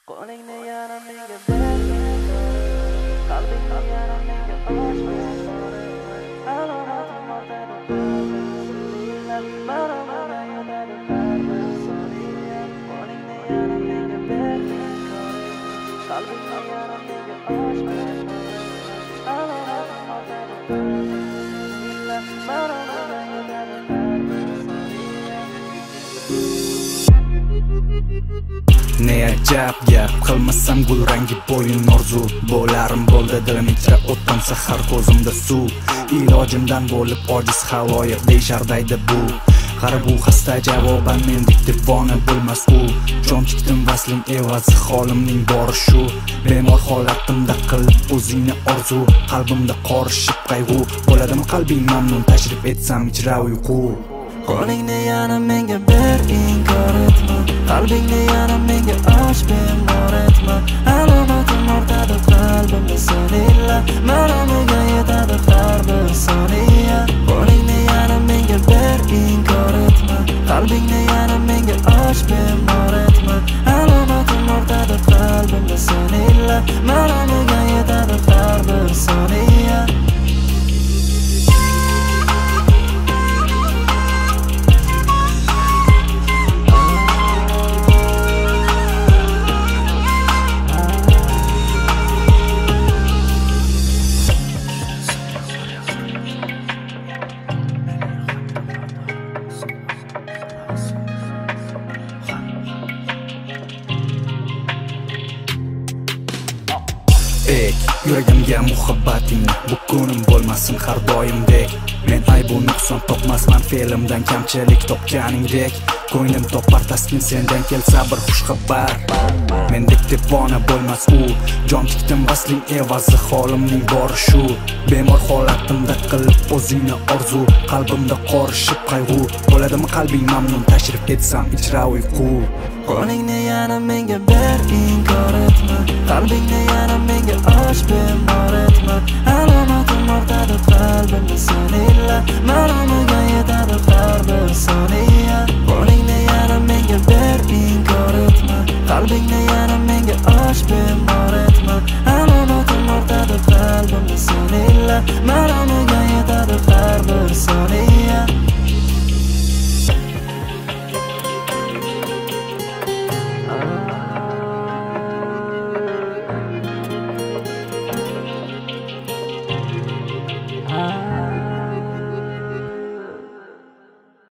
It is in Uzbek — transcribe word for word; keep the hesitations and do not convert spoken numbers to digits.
Qo'lingni yana menga ber, qalbingni yana menga och. Alomatim ortadi qalbimda, barobarga yetadi qalbim soniya. Qo'lingni yana menga ber, qalbingni yana menga och. Alomatim ortadi qalbimda, barobarga yetadi qalbim soniya. Ne ajab gap qilmasam gul rangi bo'yin orzu bo'larim bo'ldi dilim ichra o'ttansa har ko'zimda suv ilojimdan bo'lib ojiz haloyiq deyshardaydi bu qarab u xasta javoban mendek divona bo'lmas u jon tikdim vasling evazi holimning bori shu bemor holatimda qilib o'zingni orzu qalbimda qorishib qayg'u bo'ladimi qalbing mamnun tashrif etsam ichra uyqu. Qo'lingni yana menga ber, inkor etma, qalbingni yana menga och, bemor etma. Alomatim ortadi qalbimda sonila, maramiga yetadi har bir soniya. Qo'lingni yana menga ber, inkor etma, qalbingni yana menga och, bemor etma. Alomatim ortadi qalbimda sonila, maramiga yetadi har bir soniya. Ey, yuragimga muhabbatingni bu kunim bo'lmasin har doimdek. Men aybu nuqson topmasman fe'limdan kamchilik topganingdek. Ko'nglim topar taskin sendan kelsa bir xush xabar. Mendek devona bo'lmas u, jon tikdim vasling evazi holimning bori shu. Bemor holatimda qilib o'zingni orzu, qalbimda qorishib qayg'u. Bo'ladimi qalbing mamnun tashrif etsam ichra uyqu. Qo'lingni yana menga ber, inkor etma, qalbingni yana menga och, bemor etma. Alomatim ortadi qalbimda sonila, maramiga yetadi har bir soniya.